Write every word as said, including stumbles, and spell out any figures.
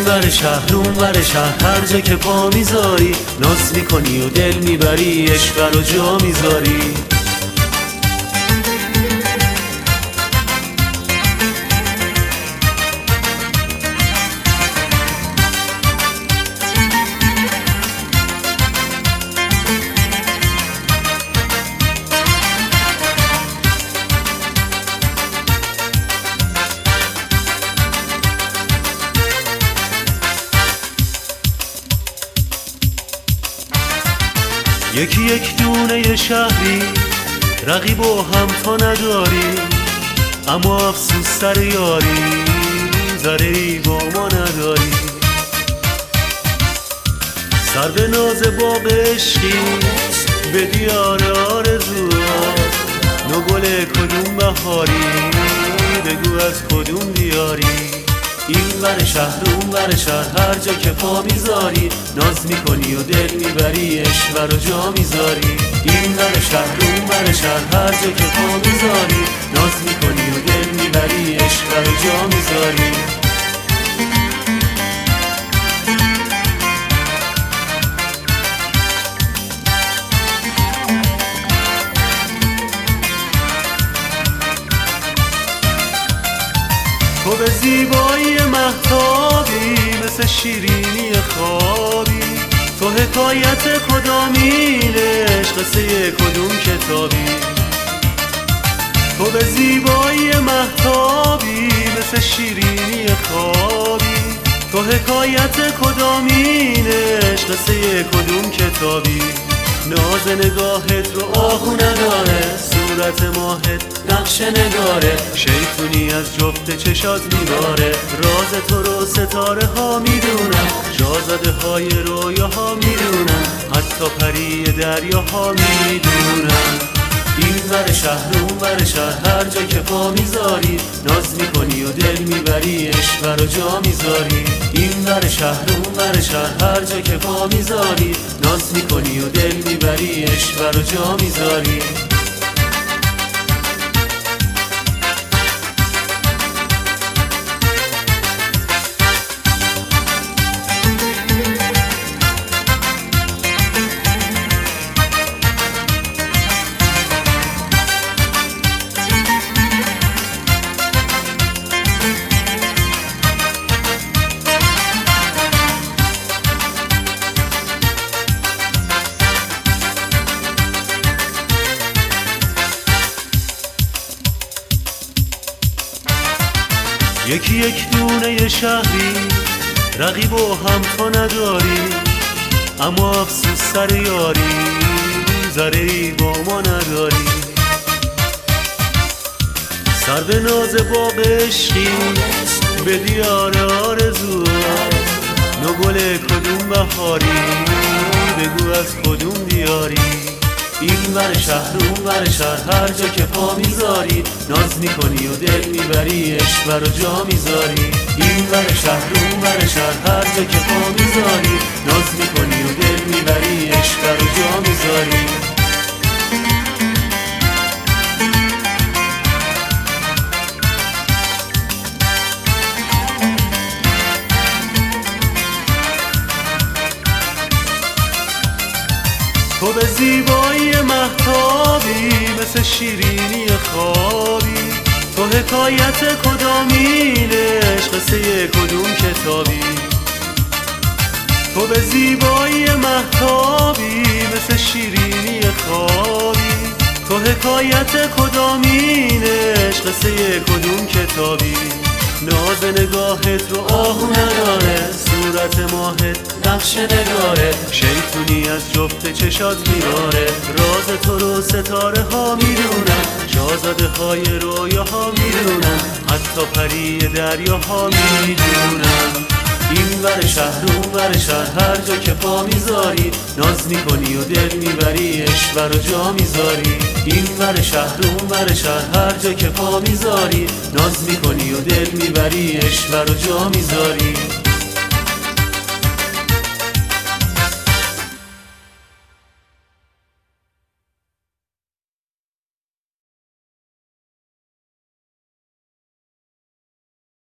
ور شهر اون ور شهر هر جا که پا میذاری ناز میکنی و دل میبری، عشق رو جا میذاری. یکی یک دونه شهری رقیب و هم تا نداری، اما افسوس سر یاری ذره ای با ما نداری. سر به ناز باغ عشقی به دیار آرزوات، نو گل کدوم بهاری بگو از کدوم دیاری. این ور شهر اون ور شهر هر جا که پا میذاری ناز میکنی و دل میبری، عشق رو جا میذاری. این ور شهر اون ور شهر هر جا که پا میذاری ناز میکنی و دل میبری، عشق رو جا میذاری. تو به زیبایی مهتابی مثل شیرینی خوابی، تو حکایت کدامین عشق قصه کدوم کتابی. تو به زیبایی مهتابی مثل شیرینی خوابی، تو حکایت کدامین عشق قصه کدوم کتابی. ناز نگاهت رو آهو نداره، صورت ماهت نقش نگاره، شیطونی از جفت چشات میباره. راز تو رو ستاره ها میدونن، شاهزاده های رویاها میدونن، حتی پری دریاها میدونن. این ور شهر اون ور شهر هر جا که پا میذاری ناز میکنی و دل میبری، عشق رو جا میذاری. این ور شهر اون ور شهر هر جا که پا میذاری ناز میکنی و دل میبری، عشق رو جا میذاری. یکی یک دونه شهری رقیب و هم تا نداری، اما افسوس سر یاری ذره ای با ما نداری. سر به ناز باغ عشقی به دیار آرزوات، نو گل کدوم بهاری بگو از کدوم دیاری. این ور شهر اون ور شهر هر جا که پا میذاری ناز میکنی و دل میبری، عشق رو جا میذاری. این ور شهر اون ور شهر هر جا که پا میذاری ناز میکنی و دل میبری، عشق رو جا میذاری. تو به زیبایی مهتابی مثل شیرینی خوابی، تو حکایت کدامین عشق قصه کدوم کتابی. تو به زیبایی مهتابی مثل شیرینی خوابی، تو حکایت کدامین عشق قصه کدوم کتابی. ناز نگاهت رو آهو نداره، صورت ماهت نقش نگاره، شیطونی از جفت چشات میباره. راز تو رو ستاره ها میدونن، شاهزاده های رویاها میدونن، حتی پری دریاها میدونن. این ور شهر اون ور شهر هر جا که پا میذاری ناز میکنی و دل میبری، عشق رو جا میذاری. این ور شهر اون ور شهر هر جا که پا میذاری ناز میکنی و دل میبری، عشق رو جا میذاری.